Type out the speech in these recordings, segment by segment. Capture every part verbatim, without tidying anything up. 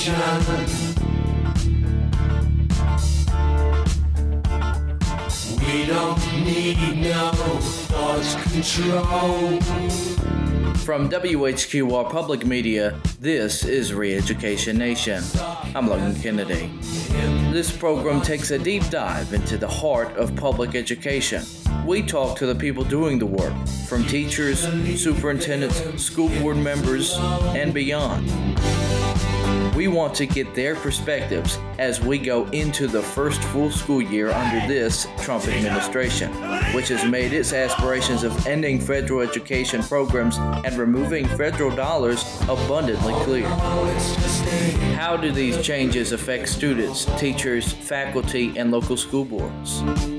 We don't need no thought control. From W H Q R Public Media, this is Re-Education Nation. I'm Logan Kennedy. This program takes a deep dive into the heart of public education. We talk to the people doing the work, from teachers, superintendents, school board members, and beyond. We want to get their perspectives as we go into the first full school year under this Trump administration, which has made its aspirations of ending federal education programs and removing federal dollars abundantly clear. How do these changes affect students, teachers, faculty, and local school boards?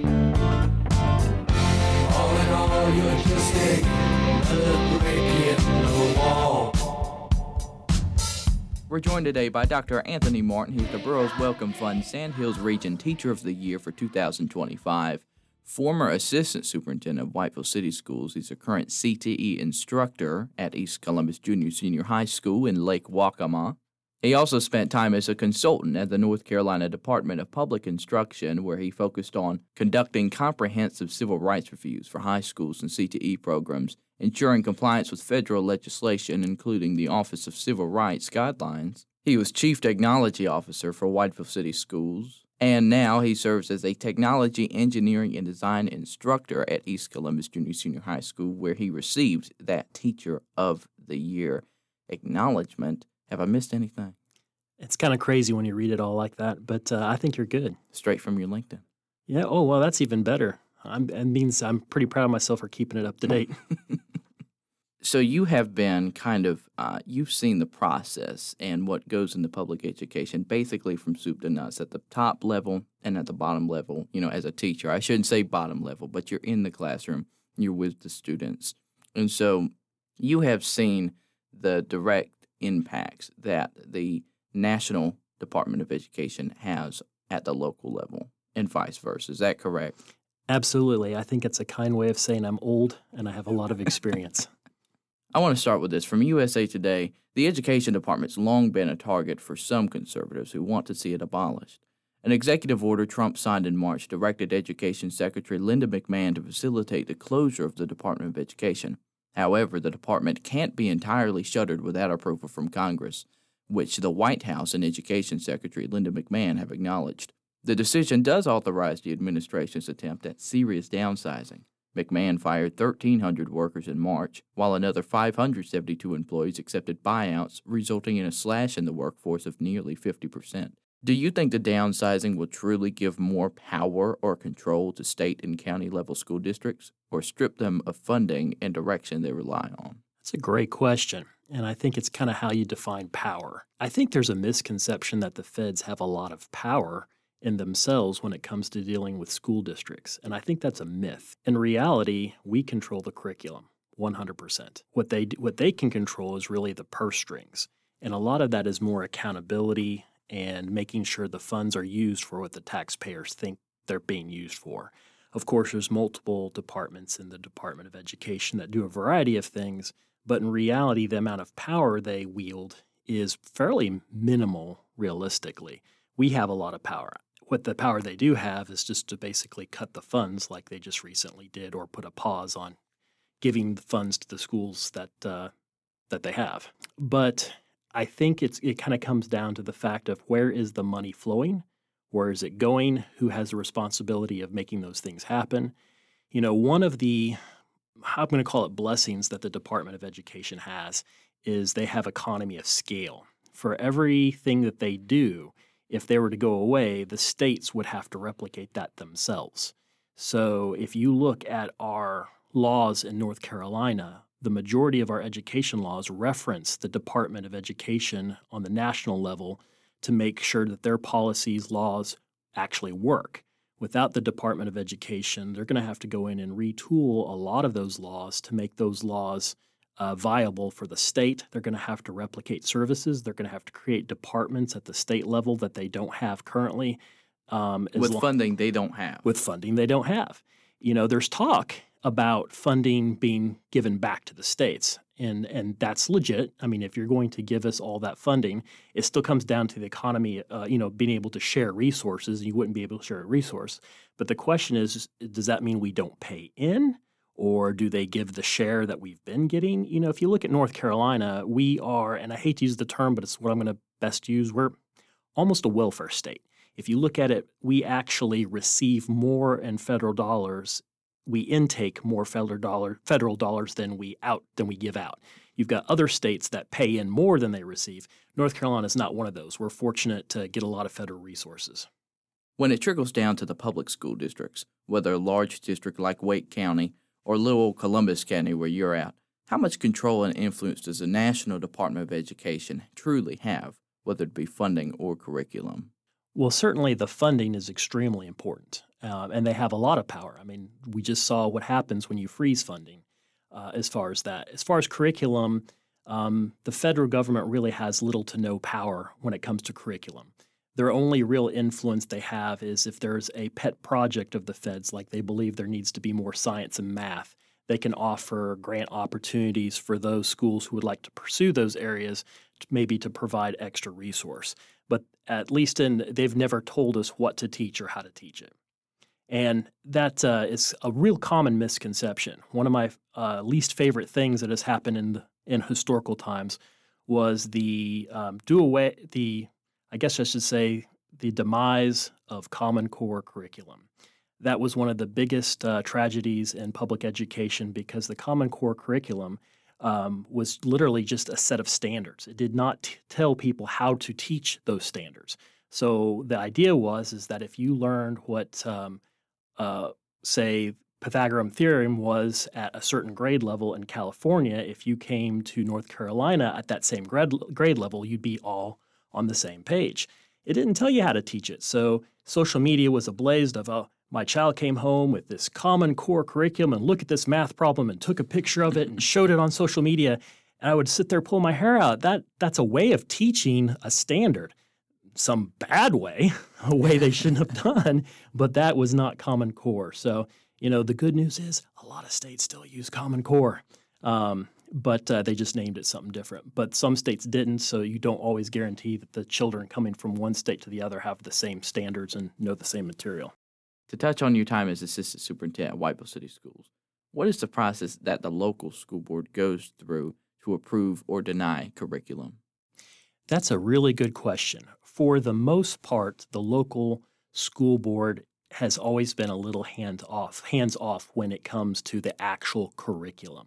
All in all, you're just another brick in the wall. We're joined today by Doctor Anthony Martin. He's the Boroughs Wellcome Fund Sandhills Region Teacher of the Year for two thousand twenty-five, former Assistant Superintendent of Whiteville City Schools. He's a current C T E instructor at East Columbus Junior Senior High School in Lake Waccamaw. He also spent time as a consultant at the North Carolina Department of Public Instruction, where he focused on conducting comprehensive civil rights reviews for high schools and C T E programs, ensuring compliance with federal legislation, including the Office of Civil Rights guidelines. He was Chief Technology Officer for Whiteville City Schools, and now he serves as a Technology, Engineering, and Design instructor at East Columbus Junior Senior High School, where he received that Teacher of the Year acknowledgement. Have I missed anything? It's kind of crazy when you read it all like that, but uh, I think you're good. Straight from your LinkedIn. Yeah, oh, well, that's even better. I'm, it means I'm pretty proud of myself for keeping it up to date. So you have been kind of, uh, you've seen the process and what goes into public education, basically from soup to nuts, at the top level and at the bottom level, you know, as a teacher. I shouldn't say bottom level, but you're in the classroom, you're with the students. And so you have seen the direct impacts that the National Department of Education has at the local level and vice versa. Is that correct? Absolutely. I think it's a kind way of saying I'm old and I have a lot of experience. I want to start with this. From U S A Today, the Education Department's long been a target for some conservatives who want to see it abolished. An executive order Trump signed in March directed Education Secretary Linda McMahon to facilitate the closure of the Department of Education. However, the department can't be entirely shuttered without approval from Congress, which the White House and Education Secretary Linda McMahon have acknowledged. The decision does authorize the administration's attempt at serious downsizing. McMahon fired thirteen hundred workers in March, while another five hundred seventy-two employees accepted buyouts, resulting in a slash in the workforce of nearly fifty percent. Do you think the downsizing will truly give more power or control to state and county level school districts, or strip them of funding and direction they rely on? That's a great question, and I think it's kind of how you define power. I think there's a misconception that the feds have a lot of power in themselves when it comes to dealing with school districts, and I think that's a myth. In reality, we control the curriculum one hundred percent. What they do, what they can control is really the purse strings, and a lot of that is more accountability and making sure the funds are used for what the taxpayers think they're being used for. Of course, there's multiple departments in the Department of Education that do a variety of things, but in reality, the amount of power they wield is fairly minimal realistically. We have a lot of power. What the power they do have is just to basically cut the funds like they just recently did, or put a pause on giving the funds to the schools that uh, that they have. But I think it's it kind of comes down to the fact of where is the money flowing, where is it going, who has the responsibility of making those things happen. You know, one of the, I'm going to call it blessings that the Department of Education has is they have economy of scale. For everything that they do, if they were to go away, the states would have to replicate that themselves. So if you look at our laws in North Carolina, the majority of our education laws reference the Department of Education on the national level to make sure that their policies, laws actually work. Without the Department of Education, they're going to have to go in and retool a lot of those laws to make those laws uh, viable for the state. They're going to have to replicate services. They're going to have to create departments at the state level that they don't have currently. Um, With lo- funding they don't have. With funding they don't have. You know, there's talk about funding being given back to the states. And and that's legit. I mean, if you're going to give us all that funding, it still comes down to the economy, uh, you know, being able to share resources. You wouldn't be able to share a resource. But the question is, does that mean we don't pay in? Or do they give the share that we've been getting? You know, if you look at North Carolina, we are, and I hate to use the term, but it's what I'm going to best use, we're almost a welfare state. If you look at it, we actually receive more in federal dollars. We intake more federal dollar federal dollars than we out than we give out. You've got other states that pay in more than they receive. North Carolina is not one of those. We're fortunate to get a lot of federal resources. When it trickles down to the public school districts, whether a large district like Wake County or little old Columbus County where you're at, how much control and influence does the National Department of Education truly have, whether it be funding or curriculum? Well, certainly the funding is extremely important, uh, and they have a lot of power. I mean, we just saw what happens when you freeze funding uh, as far as that. As far as curriculum, um, the federal government really has little to no power when it comes to curriculum. Their only real influence they have is if there's a pet project of the feds, like they believe there needs to be more science and math, they can offer grant opportunities for those schools who would like to pursue those areas, maybe to provide extra resource. But at least in, they've never told us what to teach or how to teach it. And that uh, is a real common misconception. One of my uh, least favorite things that has happened in the, in historical times was the um, do away the I guess I should say the demise of Common Core curriculum. That was one of the biggest uh, tragedies in public education because the Common Core curriculum um, was literally just a set of standards. It did not t- tell people how to teach those standards. So the idea was is that if you learned what, um, uh, say, Pythagorean theorem was at a certain grade level in California, if you came to North Carolina at that same grade, grade level, you'd be all on the same page. It didn't tell you how to teach it. So social media was ablaze of, oh, my child came home with this Common Core curriculum and look at this math problem and took a picture of it and showed it on social media. And I would sit there, pull my hair out. That That's a way of teaching a standard. Some bad way, a way they shouldn't have done, but that was not Common Core. So, you know, the good news is a lot of states still use Common Core. Um, but uh, they just named it something different. But some states didn't, so you don't always guarantee that the children coming from one state to the other have the same standards and know the same material. To touch on your time as assistant superintendent at Whiteville City Schools, what is the process that the local school board goes through to approve or deny curriculum? That's a really good question. For the most part, the local school board has always been a little hands off, hands off when it comes to the actual curriculum.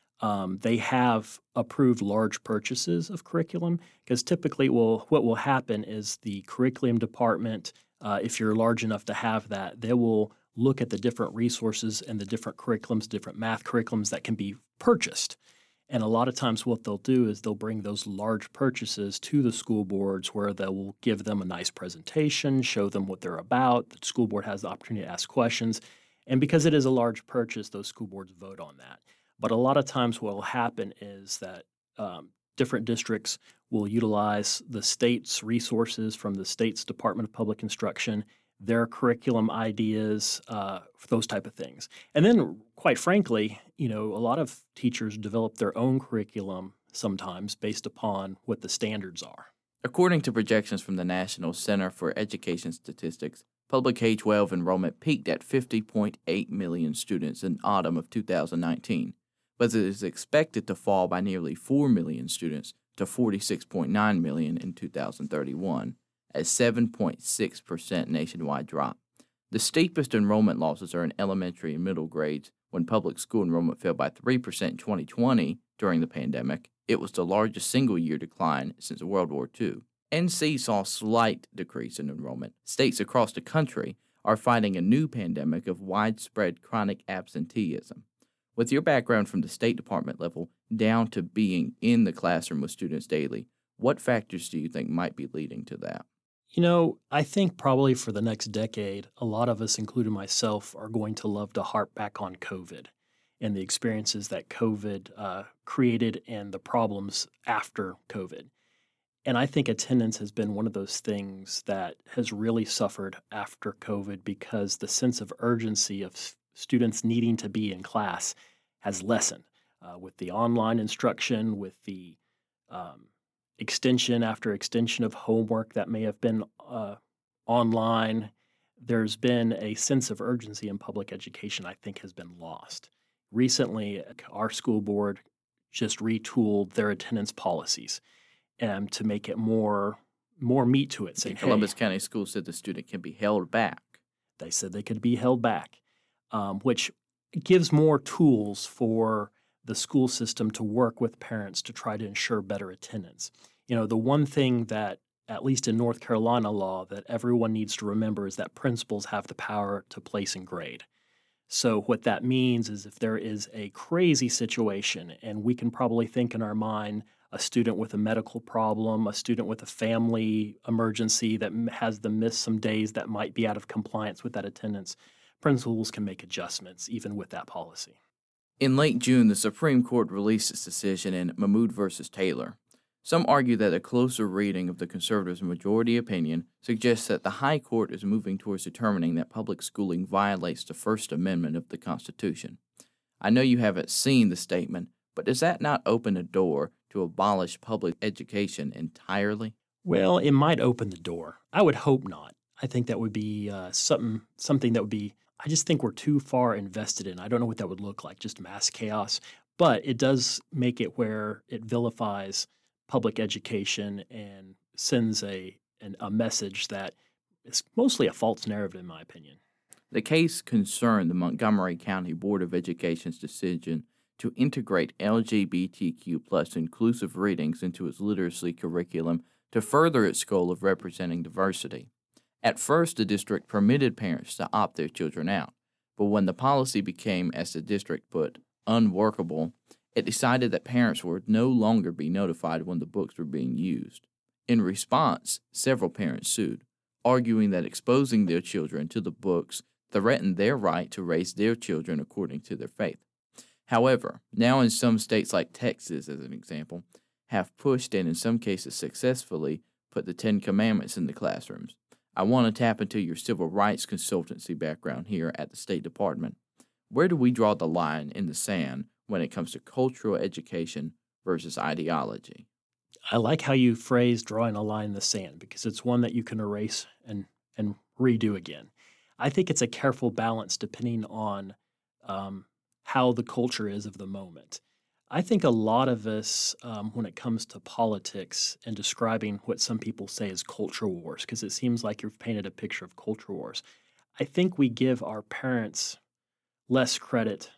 Um, they have approved large purchases of curriculum because typically will, what will happen is the curriculum department, uh, if you're large enough to have that, they will look at the different resources and the different curriculums, different math curriculums that can be purchased. And a lot of times what they'll do is they'll bring those large purchases to the school boards where they will give them a nice presentation, show them what they're about. The school board has the opportunity to ask questions. And because it is a large purchase, those school boards vote on that. But a lot of times what will happen is that um, different districts will utilize the state's resources from the state's Department of Public Instruction, their curriculum ideas, uh, those type of things. And then, quite frankly, you know, a lot of teachers develop their own curriculum sometimes based upon what the standards are. According to projections from the National Center for Education Statistics, public K twelve enrollment peaked at fifty point eight million students in autumn of two thousand nineteen, but it is expected to fall by nearly four million students to forty-six point nine million in two thousand thirty-one, a seven point six percent nationwide drop. The steepest enrollment losses are in elementary and middle grades, when public school enrollment fell by three percent in twenty twenty during the pandemic. It was the largest single-year decline since World War Two. N C saw a slight decrease in enrollment. States across the country are fighting a new pandemic of widespread chronic absenteeism. With your background from the State Department level down to being in the classroom with students daily, what factors do you think might be leading to that? You know, I think probably for the next decade, a lot of us, including myself, are going to love to harp back on COVID and the experiences that COVID uh, created and the problems after COVID. And I think attendance has been one of those things that has really suffered after COVID because the sense of urgency of s- students needing to be in class has lessened. uh, with the online instruction, with the um, extension after extension of homework that may have been uh, online. There's been a sense of urgency in public education I think has been lost. Recently, our school board just retooled their attendance policies um, to make it more more meat to it. Saying, The Columbus hey, County School said the student can be held back. they said they could be held back, um, which gives more tools for the school system to work with parents to try to ensure better attendance. You know, the one thing that, at least in North Carolina law, that everyone needs to remember is that principals have the power to place and grade. So what that means is if there is a crazy situation, and we can probably think in our mind a student with a medical problem, a student with a family emergency that m- has them miss some days that might be out of compliance with that attendance, principals can make adjustments even with that policy. In late June, the Supreme Court released its decision in Mahmoud versus Taylor. Some argue that a closer reading of the conservatives' majority opinion suggests that the High Court is moving towards determining that public schooling violates the First Amendment of the Constitution. I know you haven't seen the statement, but does that not open a door to abolish public education entirely? Well, it might open the door. I would hope not. I think that would be uh, something something that would be. I just think we're too far invested in. I don't know what that would look like, just mass chaos. But it does make it where it vilifies public education and sends a an, a message that is mostly a false narrative, in my opinion. The case concerned the Montgomery County Board of Education's decision to integrate L G B T Q plus inclusive readings into its literacy curriculum to further its goal of representing diversity. At first, the district permitted parents to opt their children out, but when the policy became, as the district put, unworkable, it decided that parents would no longer be notified when the books were being used. In response, several parents sued, arguing that exposing their children to the books threatened their right to raise their children according to their faith. However, now in some states like Texas, as an example, have pushed and in some cases successfully put the Ten Commandments in the classrooms. I want to tap into your civil rights consultancy background here at the State Department. Where do we draw the line in the sand when it comes to cultural education versus ideology? I like how you phrase drawing a line in the sand because it's one that you can erase and, and redo again. I think it's a careful balance depending on um, how the culture is of the moment. I think a lot of us, um, when it comes to politics and describing what some people say is culture wars, because it seems like you've painted a picture of culture wars, I think we give our parents less credit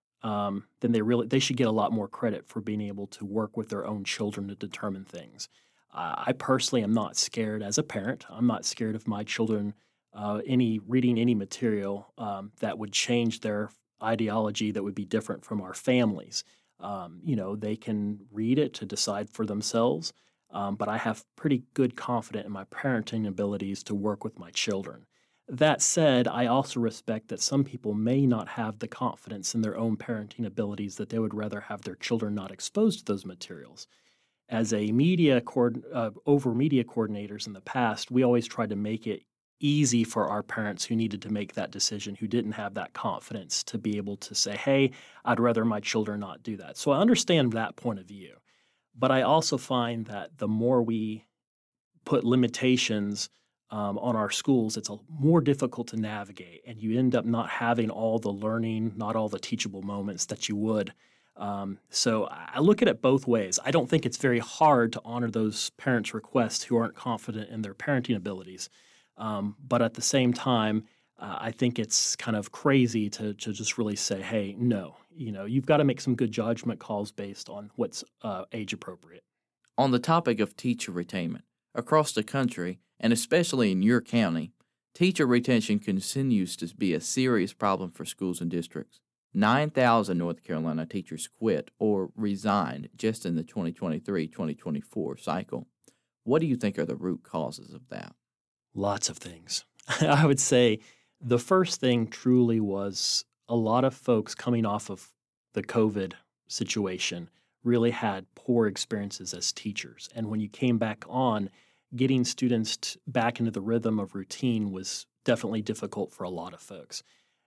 um, than they really. They should get a lot more credit for being able to work with their own children to determine things. Uh, I personally am not scared as a parent. I'm not scared of my children uh, any reading any material um, that would change their ideology that would be different from our families. Um, you know, they can read it to decide for themselves, um, but I have pretty good confidence in my parenting abilities to work with my children. That said, I also respect that some people may not have the confidence in their own parenting abilities that they would rather have their children not exposed to those materials. As a media coord- uh, over media coordinators in the past, we always tried to make it easy for our parents who needed to make that decision, who didn't have that confidence to be able to say, hey, I'd rather my children not do that. So I understand that point of view. But I also find that the more we put limitations um, on our schools, it's a, more difficult to navigate. And you end up not having all the learning, not all the teachable moments that you would. Um, so I look at it both ways. I don't think it's very hard to honor those parents' requests who aren't confident in their parenting abilities. Um, but at the same time, uh, I think it's kind of crazy to to just really say, hey, no, you know, you've got to make some good judgment calls based on what's uh, age appropriate. On the topic of teacher retainment, across the country, and especially in your county, teacher retention continues to be a serious problem for schools and districts. nine thousand North Carolina teachers quit or resigned just in the twenty twenty-three twenty twenty-four cycle. What do you think are the root causes of that? Lots of things. I would say the first thing truly was a lot of folks coming off of the COVID situation really had poor experiences as teachers. And when you came back on, getting students t- back into the rhythm of routine was definitely difficult for a lot of folks.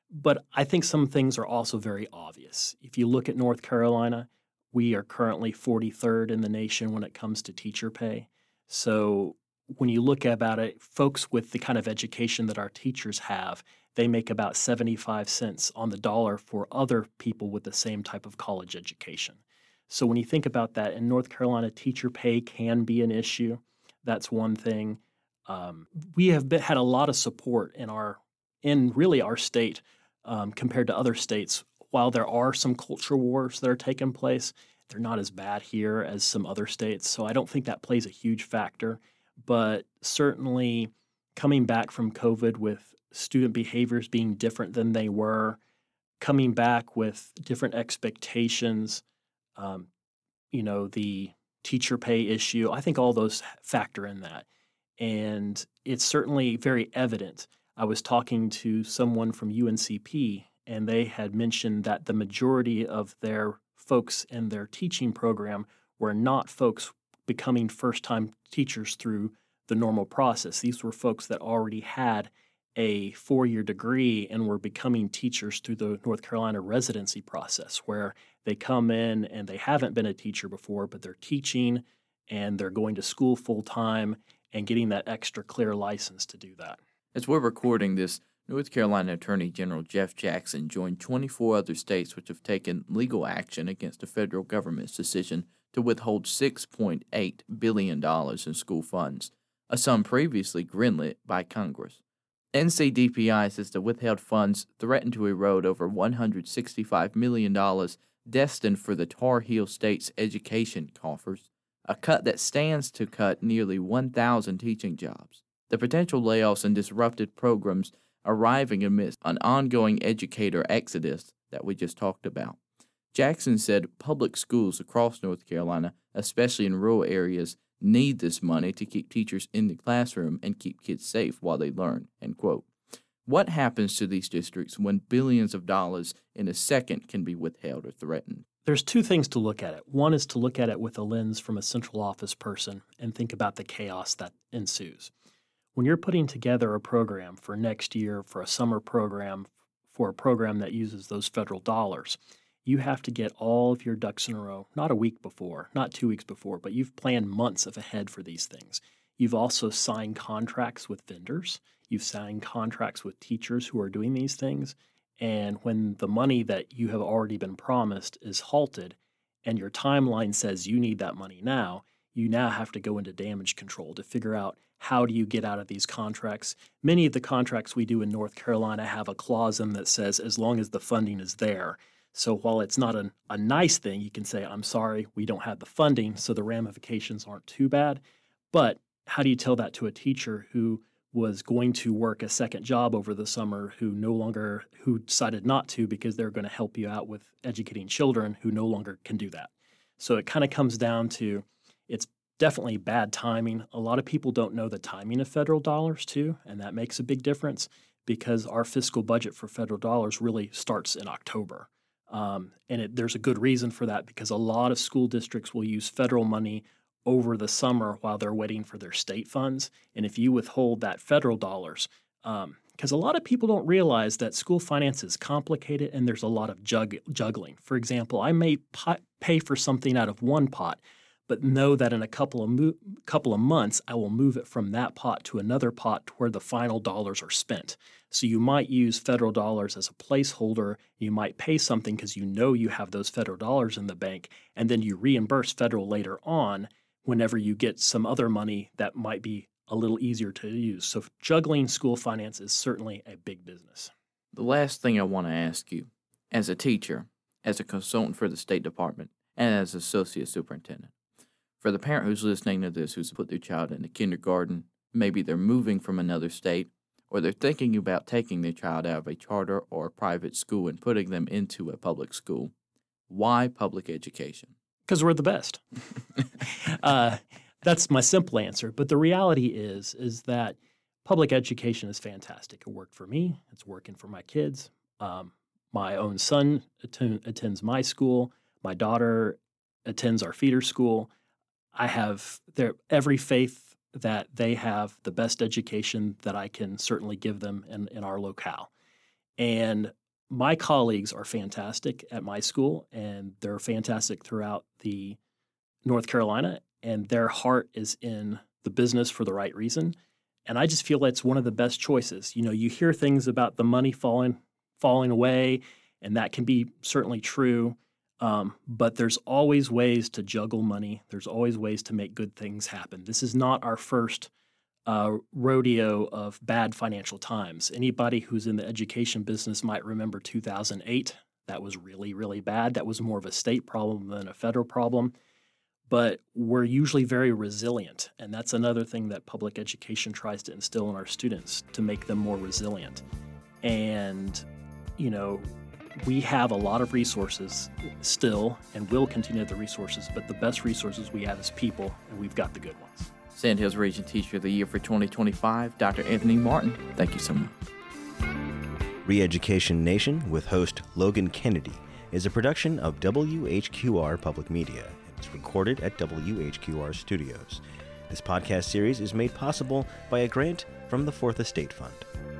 But I think some things are also very obvious. If you look at North Carolina, we are currently forty-third in the nation when it comes to teacher pay. So when you look about it, folks with the kind of education that our teachers have, they make about seventy-five cents on the dollar for other people with the same type of college education. So when you think about that, in North Carolina, teacher pay can be an issue. That's one thing. Um, we have been, had a lot of support in our, in really our state um, compared to other states. While there are some culture wars that are taking place, they're not as bad here as some other states. So I don't think that plays a huge factor. But certainly coming back from COVID with student behaviors being different than they were, coming back with different expectations, um, you know, the teacher pay issue, I think all those factor in that. And it's certainly very evident. I was talking to someone from U N C P, and they had mentioned that the majority of their folks in their teaching program were not folks becoming first-time teachers through the normal process. These were folks that already had a four-year degree and were becoming teachers through the North Carolina residency process, where they come in and they haven't been a teacher before, but they're teaching and they're going to school full-time and getting that extra clear license to do that. As we're recording this, North Carolina Attorney General Jeff Jackson joined twenty-four other states which have taken legal action against the federal government's decision to withhold six point eight billion dollars in school funds, a sum previously greenlit by Congress. N C D P I says the withheld funds threaten to erode over one hundred sixty-five million dollars destined for the Tar Heel State's education coffers, a cut that stands to cut nearly one thousand teaching jobs. The potential layoffs and disrupted programs arriving amidst an ongoing educator exodus that we just talked about. Jackson said public schools across North Carolina, especially in rural areas, need this money to keep teachers in the classroom and keep kids safe while they learn, end quote. What happens to these districts when billions of dollars in a second can be withheld or threatened? There's two things to look at it. One is to look at it with a lens from a central office person and think about the chaos that ensues. When you're putting together a program for next year, for a summer program, for a program that uses those federal dollars, you have to get all of your ducks in a row, not a week before, not two weeks before, but you've planned months of ahead for these things. You've also signed contracts with vendors. You've signed contracts with teachers who are doing these things. And when the money that you have already been promised is halted and your timeline says you need that money now, you now have to go into damage control to figure out how do you get out of these contracts. Many of the contracts we do in North Carolina have a clause in that says as long as the funding is there. So while it's not a, a nice thing, you can say, I'm sorry, we don't have the funding, so the ramifications aren't too bad. But how do you tell that to a teacher who was going to work a second job over the summer, who no longer, who decided not to because they're going to help you out with educating children who no longer can do that? So it kind of comes down to, it's definitely bad timing. A lot of people don't know the timing of federal dollars too, and that makes a big difference because our fiscal budget for federal dollars really starts in October. Um, and it, there's a good reason for that because a lot of school districts will use federal money over the summer while they're waiting for their state funds. And if you withhold that federal dollars, um, because a lot of people don't realize that school finance is complicated and there's a lot of jug- juggling. For example, I may pot, pay for something out of one pot, but know that in a couple of mo- couple of months, I will move it from that pot to another pot to where the final dollars are spent. So you might use federal dollars as a placeholder. You might pay something because you know you have those federal dollars in the bank, and then you reimburse federal later on whenever you get some other money that might be a little easier to use. So juggling school finance is certainly a big business. The last thing I want to ask you, as a teacher, as a consultant for the State Department, and as associate superintendent, for the parent who's listening to this, who's put their child into kindergarten, maybe they're moving from another state, or they're thinking about taking their child out of a charter or a private school and putting them into a public school, why public education? Because we're the best. uh, that's my simple answer. But the reality is, is that public education is fantastic. It worked for me. It's working for my kids. Um, my own son attend, attends my school. My daughter attends our feeder school. I have their, every faith that they have the best education that I can certainly give them in, in our locale. And my colleagues are fantastic at my school, and they're fantastic throughout the North Carolina, and their heart is in the business for the right reason. And I just feel that's one of the best choices. You know, you hear things about the money falling falling away, and that can be certainly true. Um, but there's always ways to juggle money. There's always ways to make good things happen. This is not our first uh, rodeo of bad financial times. Anybody who's in the education business might remember two thousand eight. That was really, really bad. That was more of a state problem than a federal problem. But we're usually very resilient, and that's another thing that public education tries to instill in our students to make them more resilient. And, you know, we have a lot of resources still and will continue the resources, but the best resources we have is people, and we've got the good ones. Sandhills Region Teacher of the Year for twenty twenty-five, Doctor Anthony Martin, thank you so much. Re-Education Nation with host Logan Kennedy is a production of W H Q R Public Media. It's recorded at W H Q R Studios. This podcast series is made possible by a grant from the Fourth Estate Fund.